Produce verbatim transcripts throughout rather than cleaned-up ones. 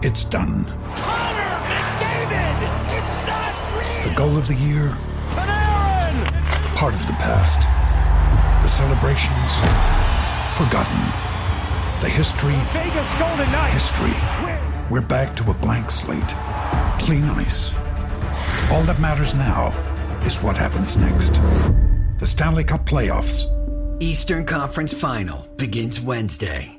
It's done. Connor McDavid! It's not real! The goal of the year? Panarin! Part of the past. The celebrations? Forgotten. The history? Vegas Golden Knights! History. We're back to a blank slate. Clean ice. All that matters now is what happens next. The Stanley Cup Playoffs. Eastern Conference Final begins Wednesday.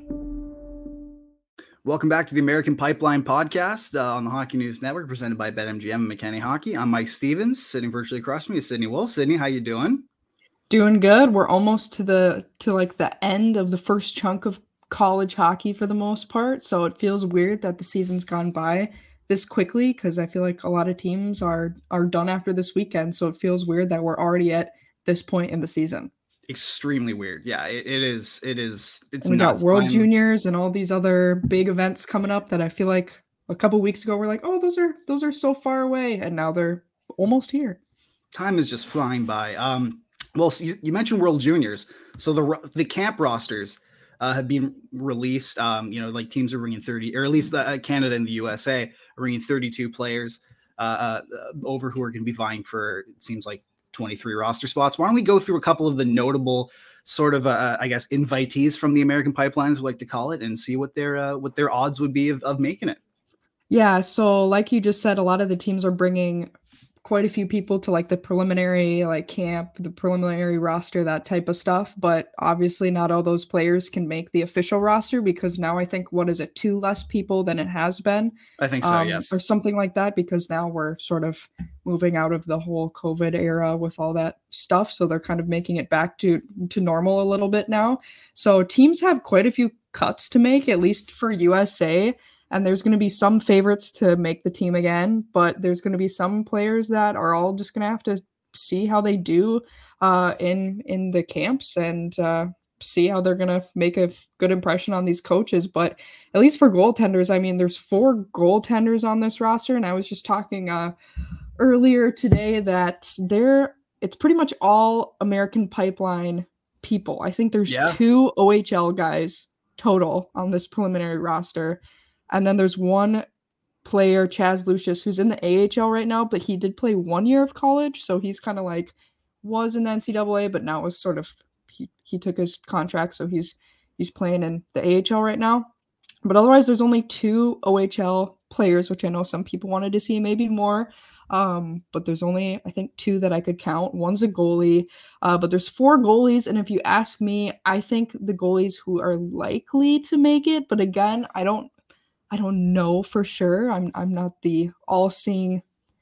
Welcome back to the American Pipeline Podcast uh, on the Hockey News Network, presented by BetMGM and McKenny Hockey. I'm Mike Stevens. Sitting virtually across from me is Sydney Wolf. Sydney, how you doing? Doing good. We're almost to the to like the end of the first chunk of college hockey for the most part, so it feels weird that the season's gone by this quickly because I feel like a lot of teams are are done after this weekend. So it feels weird that we're already at this point in the season. Extremely weird. Yeah, it, it is. It is. It's and we nuts. got World I'm, Juniors and all these other big events coming up that I feel like a couple weeks ago we're like, oh, those are those are so far away, and now they're almost here. Time is just flying by. Um, well, so you, you mentioned World Juniors, so the the camp rosters uh, have been released. Um, you know, like teams are bringing thirty, or at least the, uh, Canada and the U S A are bringing thirty-two players uh, uh, over who are going to be vying for, it seems like, twenty-three roster spots. Why don't we go through a couple of the notable sort of, uh, I guess, invitees from the American Pipelines, we like to call it, and see what their uh, what their odds would be of, of making it. Yeah, so like you just said, a lot of the teams are bringing quite a few people to like the preliminary like camp, the preliminary roster, that type of stuff. But obviously not all those players can make the official roster because now I think, what is it, two less people than it has been? I think so, um, yes. Or something like that, because now we're sort of moving out of the whole COVID era with all that stuff. So they're kind of making it back to, to normal a little bit now. So teams have quite a few cuts to make, at least for U S A. And there's going to be some favorites to make the team again, but there's going to be some players that are all just going to have to see how they do uh, in in the camps and uh, see how they're going to make a good impression on these coaches. But at least for goaltenders, I mean, there's four goaltenders on this roster, and I was just talking uh, earlier today that they're it's pretty much all American Pipeline people. I think there's Yeah. two O H L guys total on this preliminary roster. And then there's one player, Chaz Lucius, who's in the A H L right now, but he did play one year of college. So he's kind of like was in the N C double A, but now was sort of he, he took his contract. So he's he's playing in the A H L right now. But otherwise, there's only two O H L players, which I know some people wanted to see, maybe more. Um, but there's only, I think, two that I could count. One's a goalie, uh, but there's four goalies. And if you ask me, I think the goalies who are likely to make it, but again, I don't I don't know for sure. I'm I'm not the all-seeing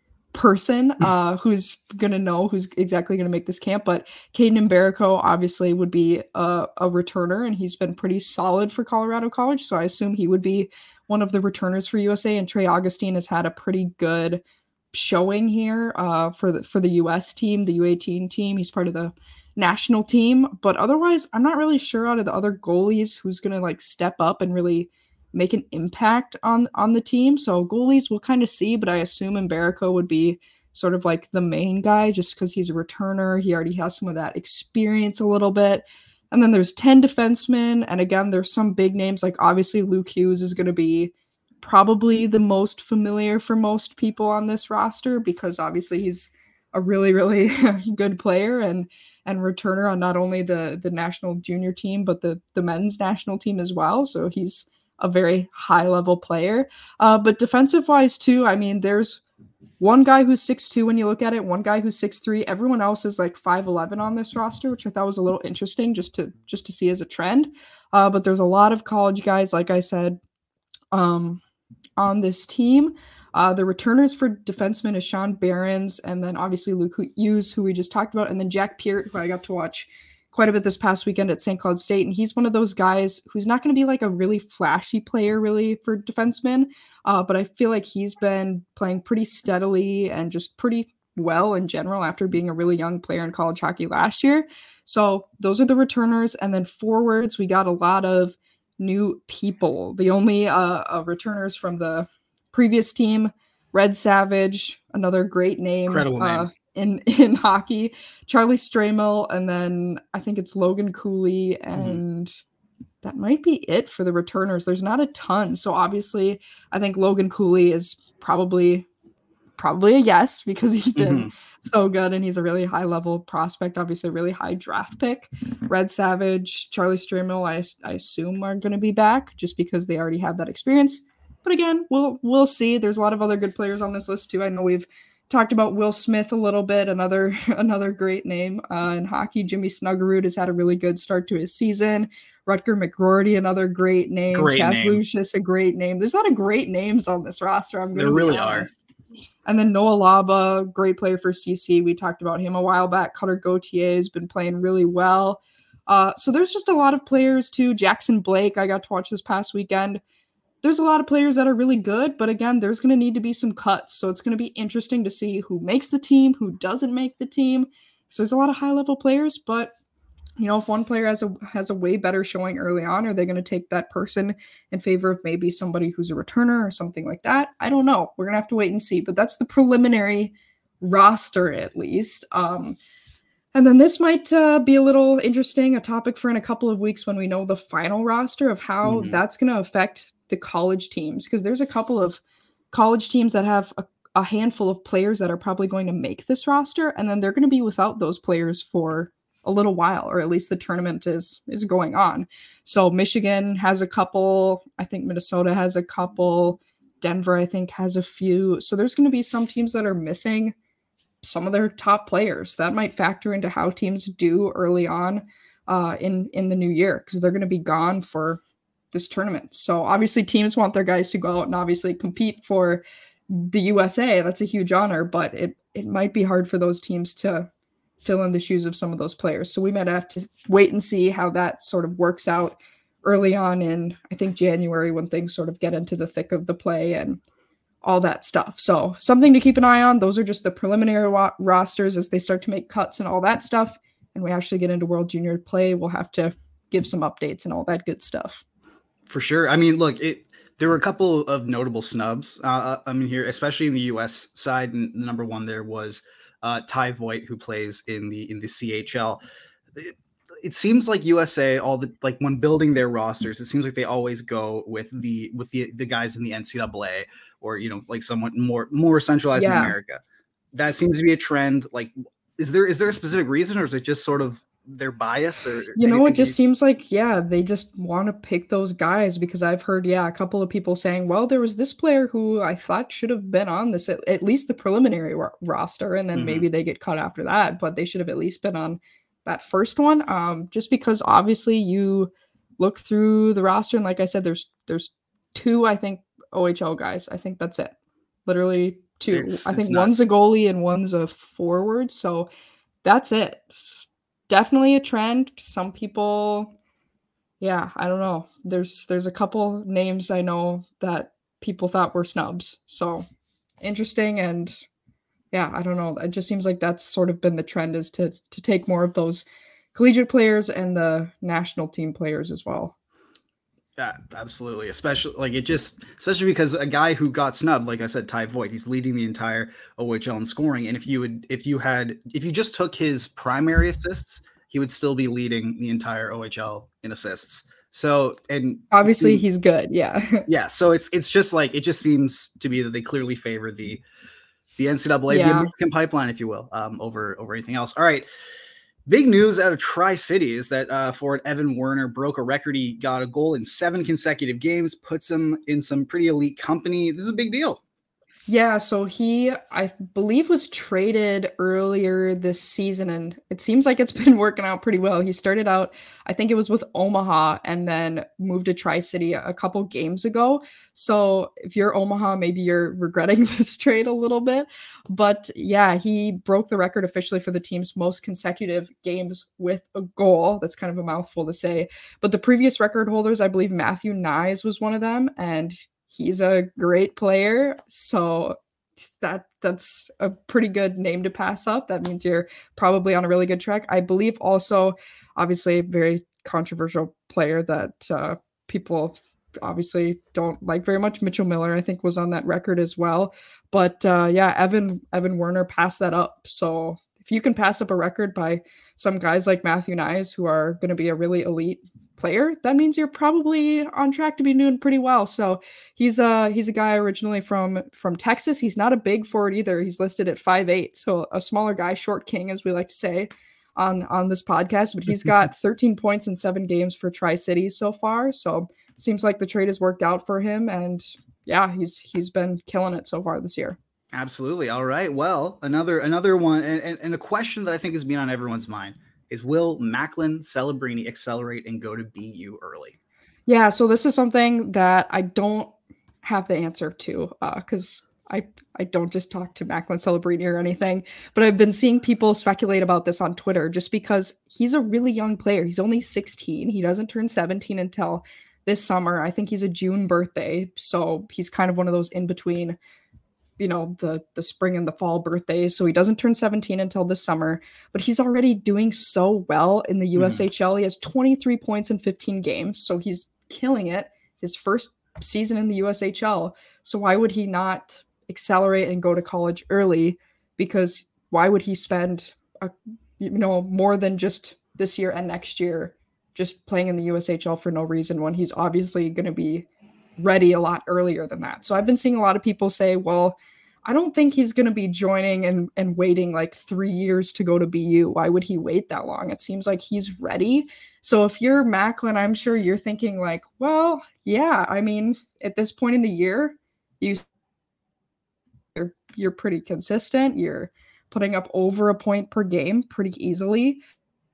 person uh, who's going to know who's exactly going to make this camp. But Caden Mbereko obviously would be a, a returner, and he's been pretty solid for Colorado College. So I assume he would be one of the returners for U S A. And Trey Augustine has had a pretty good showing here uh, for the for the U S team, the U eighteen team. He's part of the national team. But otherwise, I'm not really sure out of the other goalies who's going to like step up and really make an impact on on the team. So goalies we'll kind of see, but I assume Mbereko would be sort of like the main guy just because he's a returner. He already has some of that experience a little bit. And then there's ten defensemen. And again, there's some big names, like obviously Luke Hughes is going to be probably the most familiar for most people on this roster because obviously he's a really, really good player and and returner on not only the, the national junior team, but the, the men's national team as well. So he's a very high level player. Uh, but defensive wise too, I mean, there's one guy who's six two when you look at it, one guy who's six three. Everyone else is like five eleven on this roster, which I thought was a little interesting just to just to see as a trend. Uh, but there's a lot of college guys, like I said, um, on this team. Uh, the returners for defensemen is Sean Behrens, and then obviously Luke Hughes, who we just talked about, and then Jack Peart, who I got to watch quite a bit this past weekend at Saint Cloud State. And he's one of those guys who's not going to be like a really flashy player really for defensemen. Uh, but I feel like he's been playing pretty steadily and just pretty well in general after being a really young player in college hockey last year. So those are the returners. And then forwards, we got a lot of new people. The only uh, uh returners from the previous team, Red Savage, another great name. Incredible name. Uh, in in hockey, Charlie Stramel, and then I think it's Logan Cooley and mm-hmm. that might be it for the returners. There's not a ton. So obviously, I think Logan Cooley is probably probably a yes because he's been mm-hmm. so good and he's a really high level prospect, obviously a really high draft pick. Red Savage, Charlie Strimel, I, I assume are going to be back just because they already have that experience. But again, we'll we'll see. There's a lot of other good players on this list too. I know we've talked about Will Smith a little bit, another another great name uh, in hockey. Jimmy Snuggerud has had a really good start to his season. Rutger McGroarty, another great name. Great Chaz name. Lucius, a great name. There's a lot of great names on this roster. I'm going there really honest. are. And then Noah Laba, great player for C C. We talked about him a while back. Cutter Gauthier has been playing really well. Uh, so there's just a lot of players too. Jackson Blake, I got to watch this past weekend. There's a lot of players that are really good, but again, there's going to need to be some cuts. So it's going to be interesting to see who makes the team, who doesn't make the team. So there's a lot of high-level players, but you know, if one player has a has a way better showing early on, are they going to take that person in favor of maybe somebody who's a returner or something like that? I don't know. We're going to have to wait and see, but that's the preliminary roster at least. Um, and then this might uh, be a little interesting, a topic for in a couple of weeks when we know the final roster of how mm-hmm. that's going to affect the college teams, because there's a couple of college teams that have a, a handful of players that are probably going to make this roster, and then they're going to be without those players for a little while, or at least the tournament is is going on. So Michigan has a couple, I think Minnesota has a couple, Denver I think has a few. So there's going to be some teams that are missing some of their top players. That might factor into how teams do early on uh, in in the new year, because they're going to be gone for this tournament. So obviously teams want their guys to go out and obviously compete for the U S A. That's a huge honor, but it it might be hard for those teams to fill in the shoes of some of those players. So we might have to wait and see how that sort of works out early on in, I think, January, when things sort of get into the thick of the play and all that stuff. So something to keep an eye on. Those are just the preliminary wa- rosters as they start to make cuts and all that stuff. And we actually get into World Junior play. We'll have to give some updates and all that good stuff. For sure. I mean, look, it, there were a couple of notable snubs. Uh, I mean, here, especially in the U S side, and the number one there was uh, Ty Voigt, who plays in the in the C H L. It, it seems like U S A, all the like when building their rosters, it seems like they always go with the with the the guys in the N C double A, or you know, like somewhat more more centralized yeah. in America. That seems to be a trend. Like, is there is there a specific reason, or is it just sort of their bias? Or you know, it just you... seems like, yeah, they just want to pick those guys, because I've heard, yeah, a couple of people saying, well, there was this player who I thought should have been on this, at, at least the preliminary ro- roster, and then mm-hmm. maybe they get cut after that, but they should have at least been on that first one. Um, just because obviously you look through the roster, and like I said, there's there's two, I think, O H L guys. I think that's it. Literally two. It's, I think one's a goalie and one's a forward. So that's it. Definitely a trend. Some people, yeah, I don't know. There's there's a couple names I know that people thought were snubs. So interesting. And yeah, I don't know. It just seems like that's sort of been the trend, is to to take more of those collegiate players and the national team players as well. Yeah, absolutely. Especially like it just, especially because a guy who got snubbed, like I said, Ty Voigt, he's leading the entire O H L in scoring. And if you would, if you had, if you just took his primary assists, he would still be leading the entire O H L in assists. So, and obviously he's good. Yeah. yeah. So it's, it's just like, it just seems to be that they clearly favor the, the N C double A, yeah. the American pipeline, if you will, um, over, over anything else. All right. Big news out of Tri-City is that uh, forward Evan Werner broke a record. He got a goal in seven consecutive games, puts him in some pretty elite company. This is a big deal. Yeah, so he, I believe, was traded earlier this season, and it seems like it's been working out pretty well. He started out, I think it was with Omaha, and then moved to Tri-City a couple games ago. So if you're Omaha, maybe you're regretting this trade a little bit. But yeah, he broke the record officially for the team's most consecutive games with a goal. That's kind of a mouthful to say. But the previous record holders, I believe Matthew Nyes was one of them, and he's a great player, so that that's a pretty good name to pass up. That means you're probably on a really good track. I believe also, obviously, a very controversial player that uh, people obviously don't like very much. Mitchell Miller, I think, was on that record as well. But uh, yeah, Evan Evan Werner passed that up. So if you can pass up a record by some guys like Matthew Nyes, who are going to be a really elite player, that means you're probably on track to be doing pretty well. So he's a he's a guy originally from from Texas. He's not a big forward either. He's listed at five eight, so a smaller guy, short king, as we like to say on on this podcast. But he's got thirteen points in seven games for Tri-Cities so far. So seems like the trade has worked out for him, and yeah, he's he's been killing it so far this year. Absolutely. All right. Well, another another one, and, and a question that I think has been on everyone's mind is, will Macklin Celebrini accelerate and go to B U early? Yeah, so this is something that I don't have the answer to because uh, I I don't just talk to Macklin Celebrini or anything, but I've been seeing people speculate about this on Twitter just because he's a really young player. He's only sixteen. He doesn't turn seventeen until this summer. I think he's a June birthday, so he's kind of one of those in between, you know, the the spring and the fall birthdays. So he doesn't turn seventeen until this summer, but he's already doing so well in the U S H L. Mm. He has twenty-three points in fifteen games, so he's killing it. His first season in the U S H L. So why would he not accelerate and go to college early? Because why would he spend a, you know, more than just this year and next year just playing in the U S H L for no reason when he's obviously going to be ready a lot earlier than that? So I've been seeing a lot of people say, well, I don't think he's going to be joining and, and waiting like three years to go to B U. Why would he wait that long? It seems like he's ready. So if you're Macklin, I'm sure you're thinking like, well, yeah, I mean, at this point in the year, you, you're, you're pretty consistent. You're putting up over a point per game pretty easily.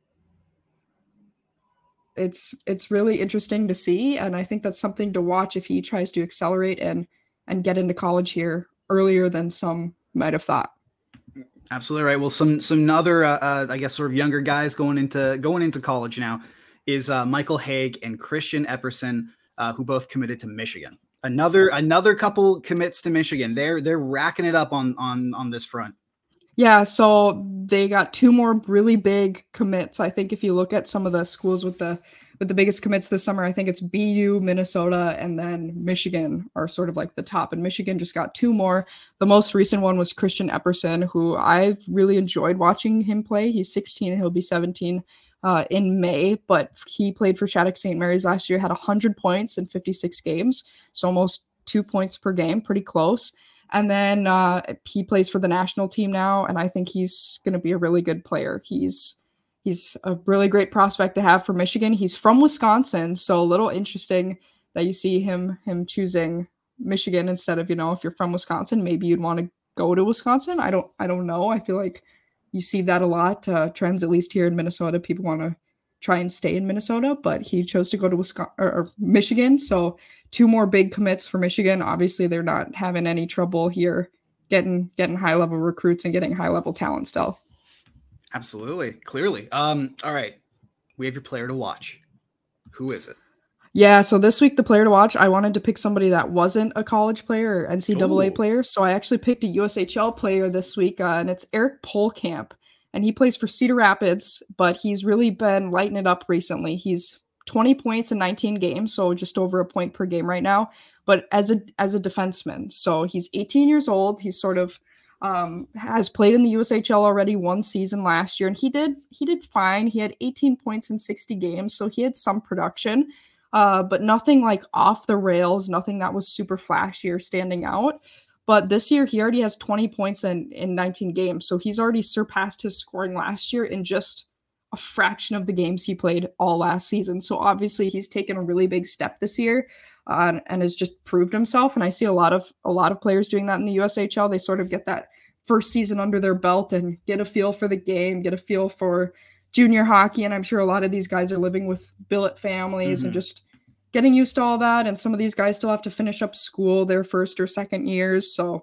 It's it's really interesting to see, and I think that's something to watch if he tries to accelerate and and get into college here earlier than some might have thought. Absolutely right. Well, some some other uh, uh, I guess sort of younger guys going into going into college now is uh, Michael Haig and Christian Epperson, uh, who both committed to Michigan. Another another couple commits to Michigan. They're they're racking it up on on on this front. Yeah, so they got two more really big commits. I think if you look at some of the schools with the with the biggest commits this summer, I think it's B U, Minnesota, and then Michigan are sort of like the top. And Michigan just got two more. The most recent one was Christian Epperson, who I've really enjoyed watching him play. He's sixteen and he'll be seventeen uh, in May, but he played for Shattuck Saint Mary's last year, had one hundred points in fifty-six games, so almost two points per game, pretty close. And then uh, he plays for the national team now, and I think he's going to be a really good player. He's he's a really great prospect to have for Michigan. He's from Wisconsin, so a little interesting that you see him him choosing Michigan instead of, you know, if you're from Wisconsin, maybe you'd want to go to Wisconsin. I don't I don't know. I feel like you see that a lot. Uh, trends, at least here in Minnesota, people want to try and stay in Minnesota, but he chose to go to Wisconsin or, or Michigan. So two more big commits for Michigan. Obviously, they're not having any trouble here getting getting high level recruits and getting high level talent still. Absolutely, clearly. Um, all right, we have your player to watch. Who is it? Yeah, so this week the player to watch, I wanted to pick somebody that wasn't a college player or N C double A Ooh. player. So I actually picked a U S H L player this week, uh, and it's Eric Polkamp. And he plays for Cedar Rapids, but he's really been lighting it up recently. He's twenty points in nineteen games, so just over a point per game right now, but as a as a defenseman. So he's eighteen years old. He's sort of um, has played in the U S H L already one season last year, and he did he did fine. He had eighteen points in sixty games, so he had some production, uh, but nothing like off the rails, nothing that was super flashy or standing out. But this year, he already has twenty points in, in nineteen games. So he's already surpassed his scoring last year in just a fraction of the games he played all last season. So obviously, he's taken a really big step this year uh, and, and has just proved himself. And I see a lot of a lot of players doing that in the U S H L. They sort of get that first season under their belt and get a feel for the game, get a feel for junior hockey. And I'm sure a lot of these guys are living with billet families mm-hmm. and just getting used to all that. And some of these guys still have to finish up school their first or second years. So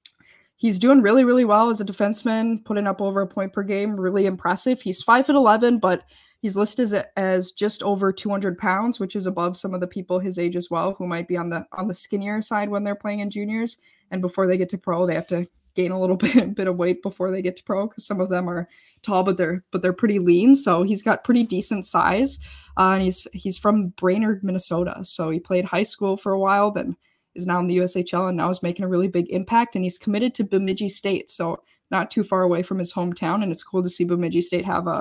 he's doing really, really well as a defenseman, putting up over a point per game. Really impressive. He's five foot eleven, but he's listed as, as just over two hundred pounds, which is above some of the people his age as well, who might be on the on the skinnier side when they're playing in juniors. And before they get to pro, they have to gain a little bit, bit of weight before they get to pro, because some of them are tall, but they're but they're pretty lean. So he's got pretty decent size. Uh, and he's he's from Brainerd, Minnesota. So he played high school for a while, then is now in the U S H L, and now is making a really big impact. And he's committed to Bemidji State, so not too far away from his hometown. And it's cool to see Bemidji State have a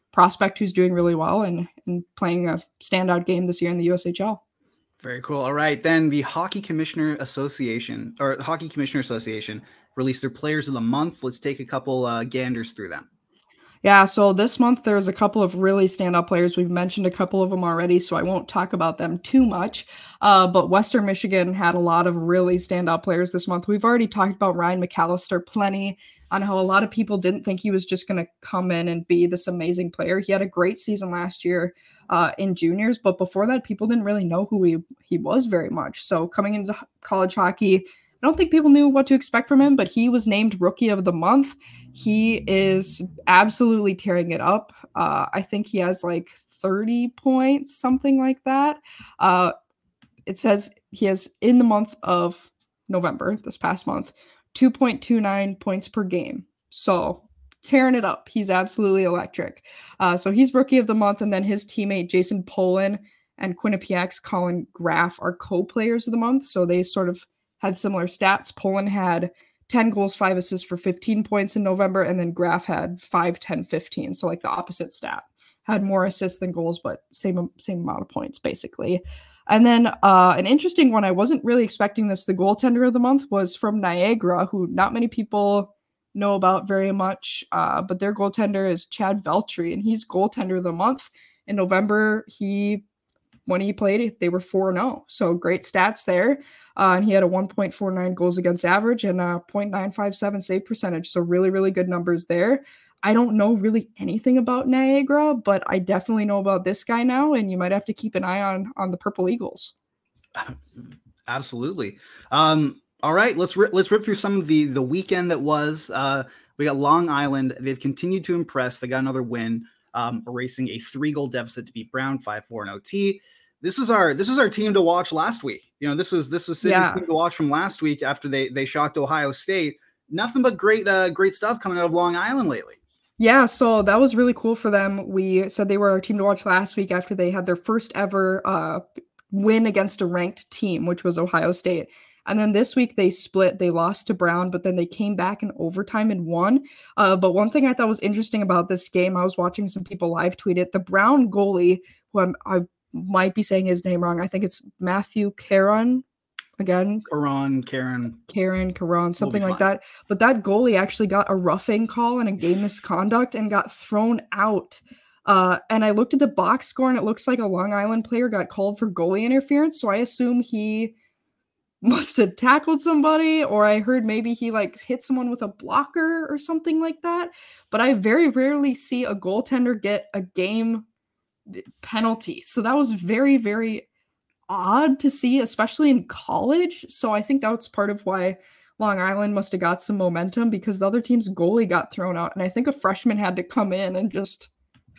prospect who's doing really well and, and playing a standout game this year in the U S H L. Very cool. All right. Then the Hockey Commissioner Association or the Hockey Commissioner Association released their players of the month. Let's take a couple uh, ganders through them. Yeah, so this month there's a couple of really standout players. We've mentioned a couple of them already, so I won't talk about them too much. Uh, but Western Michigan had a lot of really standout players this month. We've already talked about Ryan McAllister plenty on how a lot of people didn't think he was just going to come in and be this amazing player. He had a great season last year uh, in juniors, but before that, people didn't really know who he, he was very much. So coming into college hockey, I don't think people knew what to expect from him, but he was named Rookie of the Month. He is absolutely tearing it up. Uh, I think he has like thirty points, something like that. Uh, it says he has, in the month of November, this past month, two point two nine points per game. So tearing it up. He's absolutely electric. Uh, so he's Rookie of the Month, and then his teammate Jason Polin and Quinnipiac's Colin Graff are co-players of the month. So they sort of had similar stats. Poland had ten goals, five assists for fifteen points in November, and then Graff had five, ten, fifteen. So like the opposite stat. Had more assists than goals, but same same amount of points, basically. And then uh, an interesting one, I wasn't really expecting this, the goaltender of the month was from Niagara, who not many people know about very much, uh, but their goaltender is Chad Veltri, and he's goaltender of the month. In November, he when he played, they were four and oh. So great stats there. Uh, and he had a one point four nine goals against average and a point nine five seven save percentage. So really, really good numbers there. I don't know really anything about Niagara, but I definitely know about this guy now. And you might have to keep an eye on, on the Purple Eagles. Absolutely. Um, all right, let's ri- let's rip through some of the, the weekend that was. Uh, we got Long Island. They've continued to impress. They got another win, um, erasing a three-goal deficit to beat Brown, five four in O T. This is our this is our team to watch last week. You know, this was this was Sydney's yeah. team to watch from last week after they they shocked Ohio State. Nothing but great uh, great stuff coming out of Long Island lately. Yeah, so that was really cool for them. We said they were our team to watch last week after they had their first ever uh, win against a ranked team, which was Ohio State. And then this week they split. They lost to Brown, but then they came back in overtime and won. Uh, but one thing I thought was interesting about this game, I was watching some people live tweet it. The Brown goalie, who I'm, I might be saying his name wrong. I think it's Matthew Caron. Again, Caron, Karen, Karen, Caron, something we'll like that. But that goalie actually got a roughing call and a game misconduct and got thrown out. Uh, and I looked at the box score and it looks like a Long Island player got called for goalie interference. So I assume he must have tackled somebody, or I heard maybe he like hit someone with a blocker or something like that. But I very rarely see a goaltender get a game penalty. So that was very, very odd to see, especially in college. So I think that's part of why Long Island must have got some momentum, because the other team's goalie got thrown out. And I think a freshman had to come in and just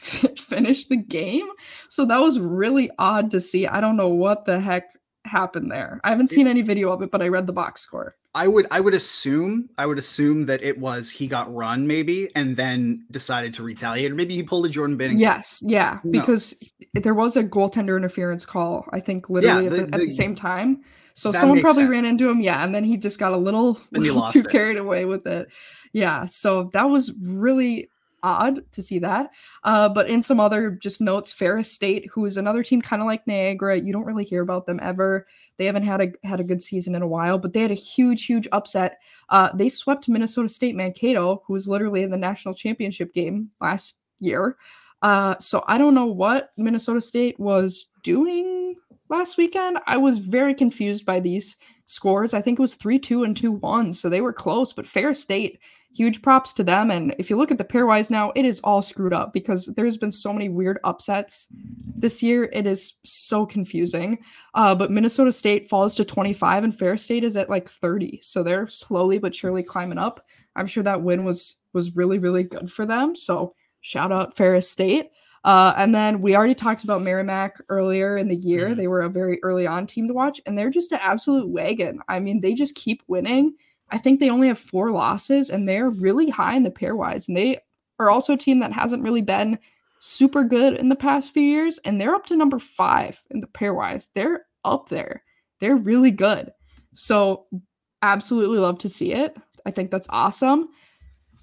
finish the game. So that was really odd to see. I don't know what the heck happened there. I haven't seen any video of it, but I read the box score. I would I would assume I would assume that it was he got run maybe and then decided to retaliate, or maybe he pulled a Jordan Bennington. Yes, yeah, because there was a goaltender interference call, I think literally yeah, the, at, the, at the same time. So someone probably sense. ran into him, yeah, and then he just got a little, little too it. carried away with it. Yeah, so that was really odd to see that. Uh, but in some other just notes, Ferris State, who is another team kind of like Niagara, you don't really hear about them ever. They haven't had a had a good season in a while, but they had a huge, huge upset. Uh, they swept Minnesota State Mankato, who was literally in the national championship game last year. Uh, so I don't know what Minnesota State was doing last weekend. I was very confused by these scores. I think it was three two and two one, so they were close, but Ferris State, huge props to them. And if you look at the pairwise now, it is all screwed up because there's been so many weird upsets this year. It is so confusing. Uh, but Minnesota State falls to twenty-five and Ferris State is at like thirty. So they're slowly but surely climbing up. I'm sure that win was was really, really good for them. So shout out Ferris State. Uh, and then we already talked about Merrimack earlier in the year. Mm-hmm. They were a very early on team to watch, and they're just an absolute wagon. I mean, they just keep winning. I think they only have four losses, and they're really high in the pairwise. And they are also a team that hasn't really been super good in the past few years, and they're up to number five in the pairwise. They're up there. They're really good. So absolutely love to see it. I think that's awesome.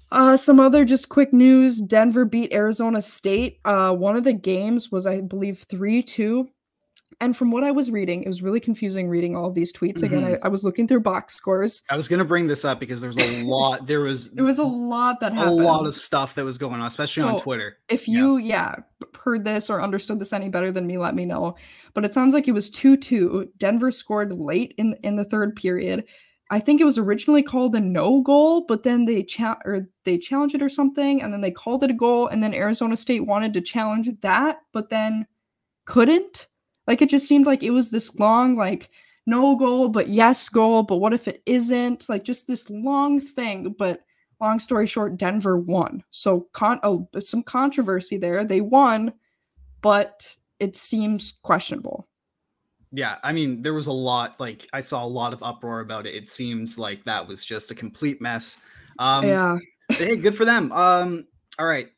Uh, some other just quick news. Denver beat Arizona State. Uh, one of the games was, I believe, three two. And from what I was reading, it was really confusing reading all of these tweets. Again, Mhm. I, I was looking through box scores. I was going to bring this up because there was a lot. There was It was a lot that a happened. lot of stuff that was going on, especially So, on Twitter. If Yeah. you, yeah, heard this or understood this any better than me, let me know. But it sounds like it was two two. Denver scored late in, in the third period. I think it was originally called a no goal, but then they cha- or they challenged it or something, and then they called it a goal, and then Arizona State wanted to challenge that, but then couldn't. Like, it just seemed like it was this long, like, no goal, but yes goal, but what if it isn't? Like, just this long thing, but long story short, Denver won. So con- oh, some controversy there. They won, but it seems questionable. Yeah, I mean, there was a lot, like, I saw a lot of uproar about it. It seems like that was just a complete mess. Um, Yeah. Hey, good for them. Um, all right.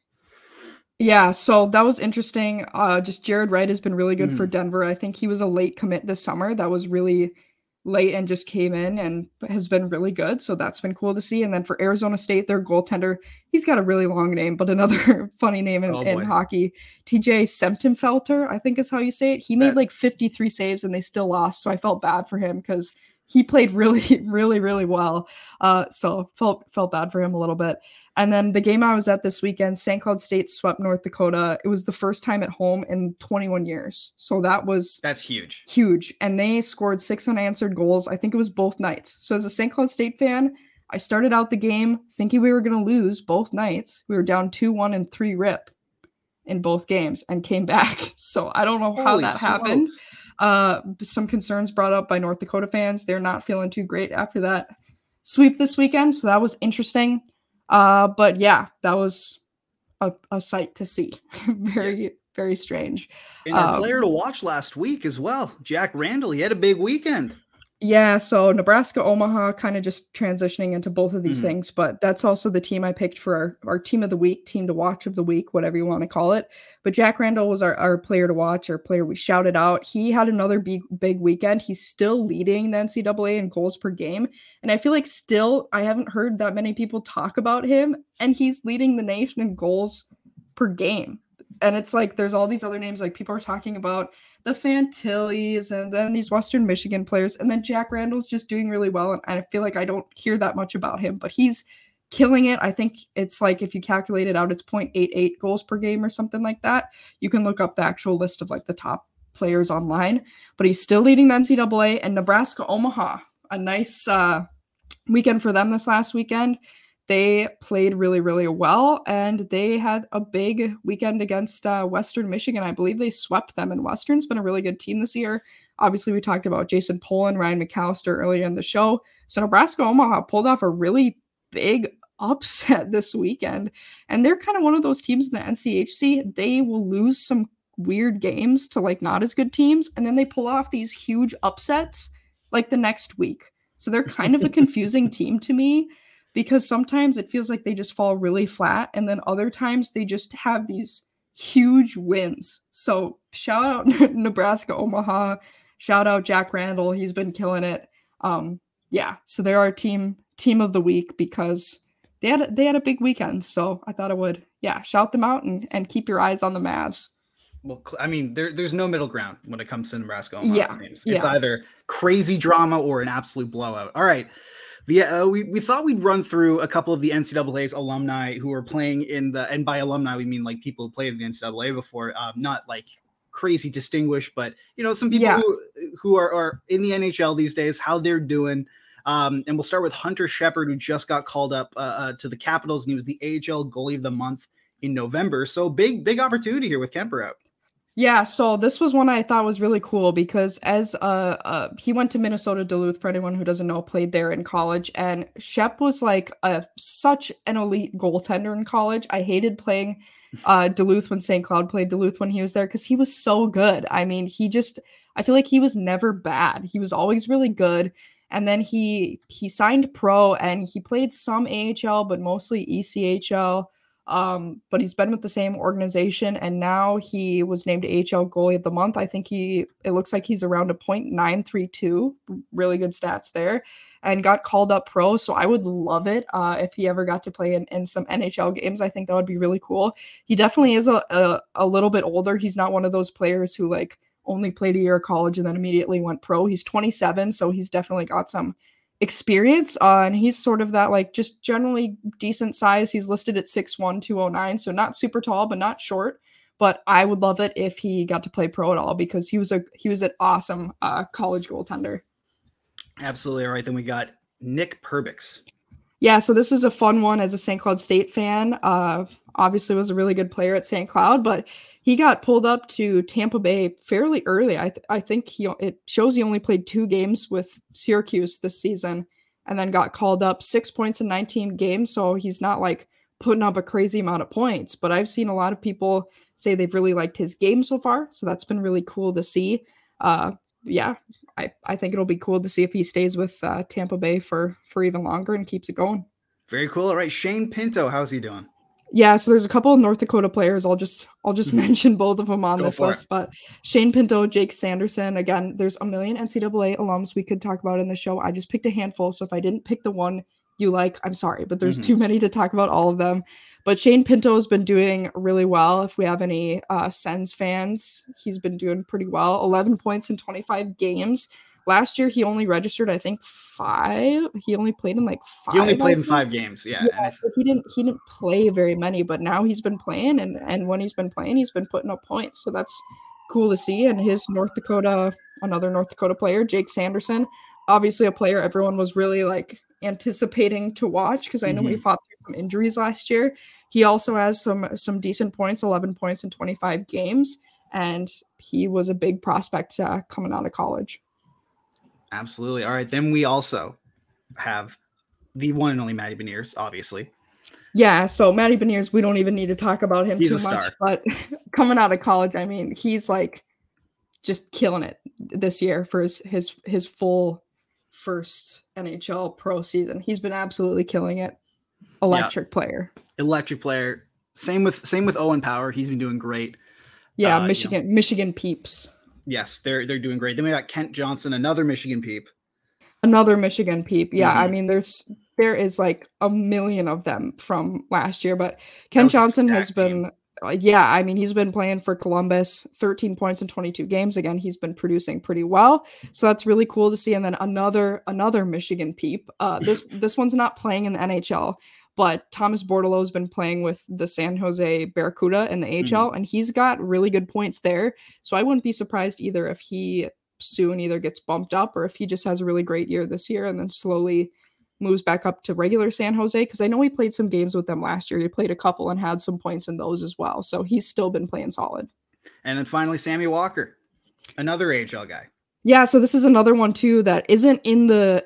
Yeah, so that was interesting. Uh, just Jared Wright has been really good for Mhm. Denver. I think he was a late commit this summer. That was really late and just came in and has been really good. So that's been cool to see. And then for Arizona State, their goaltender, he's got a really long name, but another funny name in, Oh, in boy. hockey. T J Semptimphelter, I think is how you say it. He made That- like fifty-three saves and they still lost. So I felt bad for him because he played really, really, really well. Uh, so felt felt bad for him a little bit. And then the game I was at this weekend, Saint Cloud State swept North Dakota. It was the first time at home in twenty-one years. So that was That's huge. huge. And they scored six unanswered goals. I think it was both nights. So as a Saint Cloud State fan, I started out the game thinking we were going to lose both nights. We were down two one and three rip in both games and came back. So I don't know how Holy that happened. smokes. Uh, some concerns brought up by North Dakota fans. They're not feeling too great after that sweep this weekend. So that was interesting. Uh, but yeah, that was a, a sight to see. very, very strange. And our Um, player to watch last week as well, Jack Randall. He had a big weekend. Yeah, so Nebraska Omaha kind of just transitioning into both of these Mhm. things, but that's also the team I picked for our, our team of the week, team to watch of the week, whatever you want to call it. But Jack Randall was our, our player to watch, our player we shouted out. He had another big big weekend. He's still leading the N C double A in goals per game. And I feel like still I haven't heard that many people talk about him, and he's leading the nation in goals per game. And it's like there's all these other names, like people are talking about the Fantillis and then these Western Michigan players. And then Jack Randall's just doing really well. And I feel like I don't hear that much about him, but he's killing it. I think it's like if you calculate it out, it's zero point eight eight goals per game or something like that. You can look up the actual list of like the top players online, but he's still leading the N C double A. And Nebraska Omaha, a nice uh, weekend for them this last weekend. They played really, really well, and they had a big weekend against uh, Western Michigan. I believe they swept them, and Western's been a really good team this year. Obviously, we talked about Jason Poland, Ryan McAllister earlier in the show. So Nebraska Omaha pulled off a really big upset this weekend, and they're kind of one of those teams in the N C H C. They will lose some weird games to like not as good teams, and then they pull off these huge upsets like the next week. So they're kind of a confusing team to me, because sometimes it feels like they just fall really flat, and then other times they just have these huge wins. So shout out Nebraska Omaha, shout out Jack Randall. He's been killing it. Um, yeah, so they're our team team of the week because they had a, they had a big weekend. So I thought I would, yeah, shout them out and, and keep your eyes on the Mavs. Well, I mean, there, there's no middle ground when it comes to Nebraska Omaha Yeah, teams. yeah. It's either crazy drama or an absolute blowout. All right. The, uh, we, we thought we'd run through a couple of the N C double A's alumni who are playing in the, and by alumni, we mean like people who played in the N C double A before, um, not like crazy distinguished, but, you know, some people Yeah. who, who are, are in the N H L these days, how they're doing. Um, and we'll start with Hunter Shepard, who just got called up uh, uh, to the Capitals, and he was the A H L goalie of the month in November. So big, big opportunity here with Kemper out. Yeah, so this was one I thought was really cool because as uh, uh he went to Minnesota Duluth, for anyone who doesn't know, played there in college, and Shep was like a such an elite goaltender in college. I hated playing uh Duluth when Saint Cloud played Duluth when he was there because he was so good. I mean, he just I feel like he was never bad. He was always really good. And then he he signed pro and he played some A H L, but mostly E C H L. Um, but he's been with the same organization, and now he was named A H L Goalie of the Month. I think he, it looks like he's around a point nine three two, really good stats there, and got called up pro. So I would love it uh, if he ever got to play in, in some N H L games. I think that would be really cool. He definitely is a, a, a little bit older. He's not one of those players who like only played a year of college and then immediately went pro. He's twenty-seven, so he's definitely got some experience, uh, and he's sort of that like just generally decent size. He's listed at six one, two oh nine, so not super tall but not short. But I would love it if he got to play pro at all, because he was a he was an awesome uh, college goaltender. Absolutely. All right, then we got Nick Perbix. Yeah, so this is a fun one as a Saint Cloud State fan. Uh, obviously was a really good player at Saint Cloud, but he got pulled up to Tampa Bay fairly early. I th- I think he it shows he only played two games with Syracuse this season, and then got called up six points in nineteen games. So he's not like putting up a crazy amount of points, but I've seen a lot of people say they've really liked his game so far. So that's been really cool to see. Uh, yeah, I, I think it'll be cool to see if he stays with uh, Tampa Bay for, for even longer and keeps it going. Very cool. All right, Shane Pinto, how's he doing? Yeah, so there's a couple of North Dakota players. I'll just I'll just mention both of them on Go this for list. it. But Shane Pinto, Jake Sanderson. Again, there's a million N C double A alums we could talk about in the show. I just picked a handful, so if I didn't pick the one you like, I'm sorry, but there's Mhm. too many to talk about all of them. But Shane Pinto has been doing really well. If we have any uh, Sens fans, he's been doing pretty well. eleven points in twenty-five games. Last year, he only registered, I think, five. He only played in like five. He only I played in think. five games. Yeah. Yeah, and I th- so he didn't he didn't play very many, but now he's been playing, and and when he's been playing, he's been putting up points. So that's cool to see. And his North Dakota, another North Dakota player, Jake Sanderson, obviously a player everyone was really like anticipating to watch, because I know he Mhm. fought through some injuries last year. He also has some some decent points, eleven points in twenty-five games, and he was a big prospect uh, coming out of college. Absolutely. All right, then we also have the one and only Matty Beniers, obviously. Yeah, so Matty Beniers, we don't even need to talk about him He's too a star. much, but coming out of college, I mean, he's like just killing it this year for his his his full first N H L pro season. He's been absolutely killing it. Electric player. Electric player. Same with same with Owen Power. He's been doing great. Yeah, Uh, you Michigan Michigan peeps. Yes, they're they're doing great. Then we got Kent Johnson, another Michigan peep. Another Michigan peep. Yeah, I Mhm. mean, there's there is like a million of them from last year, but That Ken was a Johnson has stacked team. been, uh, yeah, I mean, he's been playing for Columbus, thirteen points in twenty-two games. Again, he's been producing pretty well, so that's really cool to see. And then another another Michigan peep. Uh, this this one's not playing in the N H L, but Thomas Bordeleau has been playing with the San Jose Barracuda in the A H L, and he's got really good points there. So I wouldn't be surprised either if he soon either gets bumped up or if he just has a really great year this year and then slowly moves back up to regular San Jose, because I know he played some games with them last year. He played a couple and had some points in those as well. So he's still been playing solid. And then finally, Sammy Walker, another A H L guy. Yeah, so this is another one too that isn't in the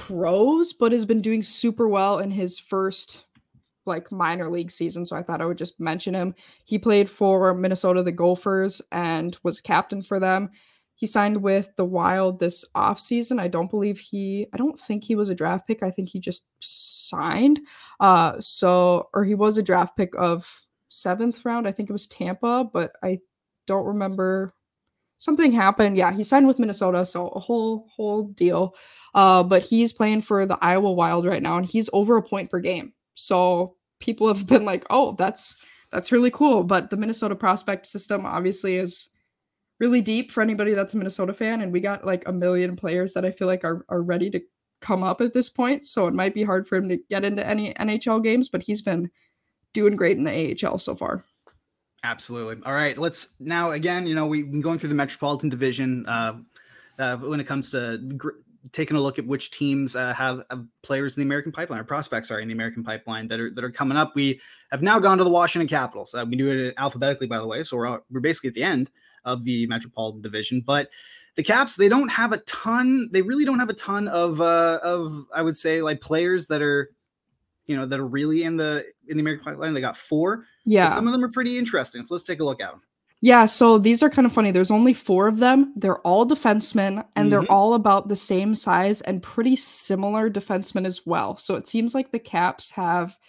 pros, but has been doing super well in his first like minor league season. So I thought I would just mention him. He played for Minnesota the Gophers and was captain for them. He signed with the Wild this offseason. I don't believe he, I don't think he was a draft pick. I think he just signed. Uh, so, or he was a draft pick of seventh round. I think it was Tampa, but I don't remember. Something happened. Yeah, he signed with Minnesota, so a whole whole deal. Uh, but he's playing for the Iowa Wild right now, and he's over a point per game. So people have been like, "Oh, that's that's really cool." But the Minnesota prospect system obviously is really deep for anybody that's a Minnesota fan, and we got like a million players that I feel like are are ready to come up at this point. So it might be hard for him to get into any N H L games, but he's been doing great in the A H L so far. Absolutely. All right. Let's now again, you know, we've been going through the Metropolitan Division uh, uh, when it comes to gr- taking a look at which teams uh, have uh, players in the American pipeline or prospects are in the American pipeline that are that are coming up. We have now gone to the Washington Capitals. Uh, we do it alphabetically, by the way, so we're we're basically at the end of the Metropolitan Division. But the Caps, they don't have a ton. They really don't have a ton of uh, of I would say like players that are, you know, that are really in the in the American pipeline. They got four. Yeah. But some of them are pretty interesting. So let's take a look at them. Yeah, so these are kind of funny. There's only four of them. They're all defensemen, and Mhm. they're all about the same size and pretty similar defensemen as well. So it seems like the Caps have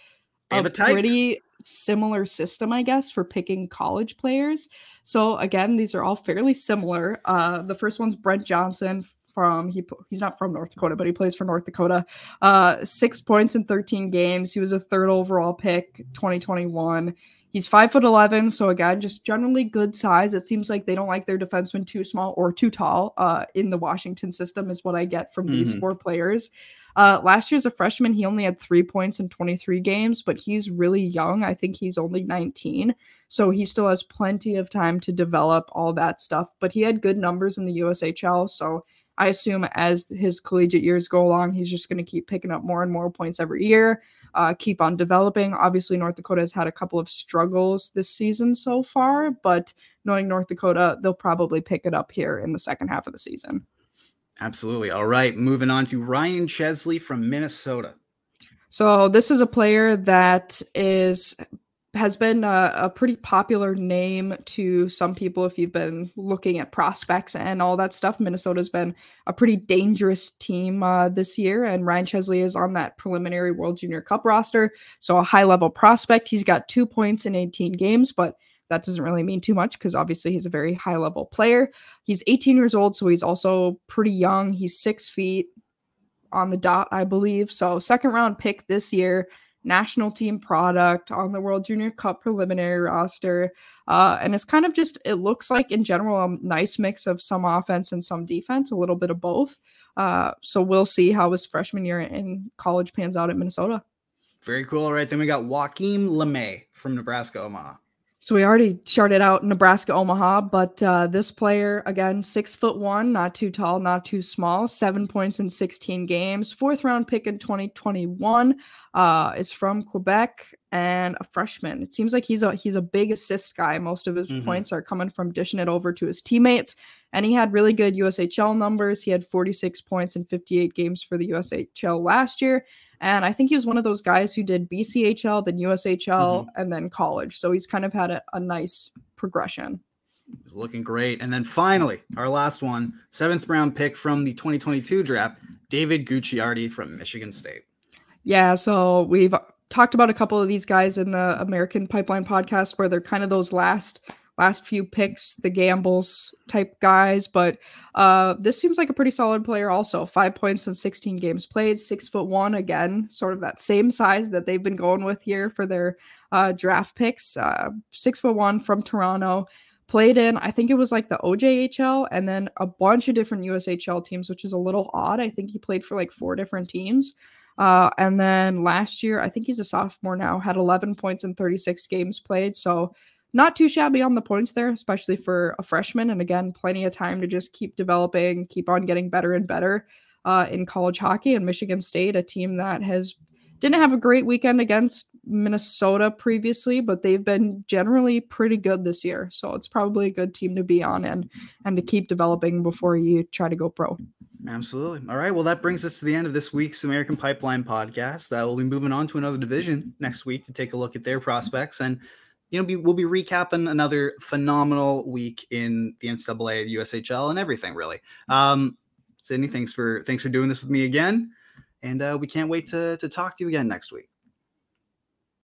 They have a a type. pretty similar system, I guess, for picking college players. So again, these are all fairly similar. Uh, the first one's Brent Johnson from he he's not from North Dakota, but he plays for North Dakota. Uh, six points in thirteen games. He was a third overall pick, twenty twenty-one. He's five foot eleven, so again, just generally good size. It seems like they don't like their defensemen too small or too tall. Uh, in the Washington system, is what I get from mm-hmm. these four players. Uh, last year as a freshman, he only had three points in twenty-three games, but he's really young. I think he's only nineteen, so he still has plenty of time to develop all that stuff. But he had good numbers in the U S H L, so I assume as his collegiate years go along, he's just going to keep picking up more and more points every year, uh, keep on developing. Obviously, North Dakota has had a couple of struggles this season so far, but knowing North Dakota, they'll probably pick it up here in the second half of the season. Absolutely. All right, moving on to Ryan Chesley from Minnesota. So this is a player that is has been a, a pretty popular name to some people if you've been looking at prospects and all that stuff. Minnesota's been a pretty dangerous team uh, this year, and Ryan Chesley is on that preliminary World Junior Cup roster, so a high-level prospect. He's got two points in eighteen games, but that doesn't really mean too much because obviously he's a very high-level player. He's eighteen years old, so he's also pretty young. He's six feet on the dot, I believe. So second-round pick this year, national team product on the World Junior Cup preliminary roster. Uh, and it's kind of just, it looks like in general, a nice mix of some offense and some defense, a little bit of both. Uh, so we'll see how his freshman year in college pans out at Minnesota. Very cool. All right, then we got Joaquim LeMay from Nebraska Omaha. So we already started out Nebraska Omaha, but uh, this player, again, six foot one, not too tall, not too small, seven points in sixteen games, fourth round pick in twenty twenty-one, uh, is from Quebec and a freshman. It seems like he's a he's a big assist guy. Most of his mm-hmm. points are coming from dishing it over to his teammates, and he had really good U S H L numbers. He had forty-six points in fifty-eight games for the U S H L last year. And I think he was one of those guys who did B C H L, then U S H L, mm-hmm. and then college. So he's kind of had a, a nice progression. He's looking great. And then finally, our last one, seventh round pick from the twenty twenty-two draft, David Gucciardi from Michigan State. Yeah, so we've talked about a couple of these guys in the American Pipeline podcast where they're kind of those last last few picks, the gambles type guys, but uh, this seems like a pretty solid player also. Five points in sixteen games played, six foot one, again, sort of that same size that they've been going with here for their uh, draft picks. Uh, six foot one from Toronto, played in, I think it was like the O J H L and then a bunch of different U S H L teams, which is a little odd. I think he played for like four different teams. Uh, and then last year, I think he's a sophomore now, had eleven points in thirty-six games played. So not too shabby on the points there, especially for a freshman. And again, plenty of time to just keep developing, keep on getting better and better uh, in college hockey. And Michigan State, a team that has didn't have a great weekend against Minnesota previously, but they've been generally pretty good this year. So it's probably a good team to be on and, and to keep developing before you try to go pro. Absolutely. All right. Well, that brings us to the end of this week's American Pipeline podcast. Uh, we'll be moving on to another division next week to take a look at their prospects. And, you know, be, we'll be recapping another phenomenal week in the N C double A, the U S H L, and everything, really. Um, Sydney, thanks for thanks for doing this with me again. And uh, we can't wait to, to talk to you again next week.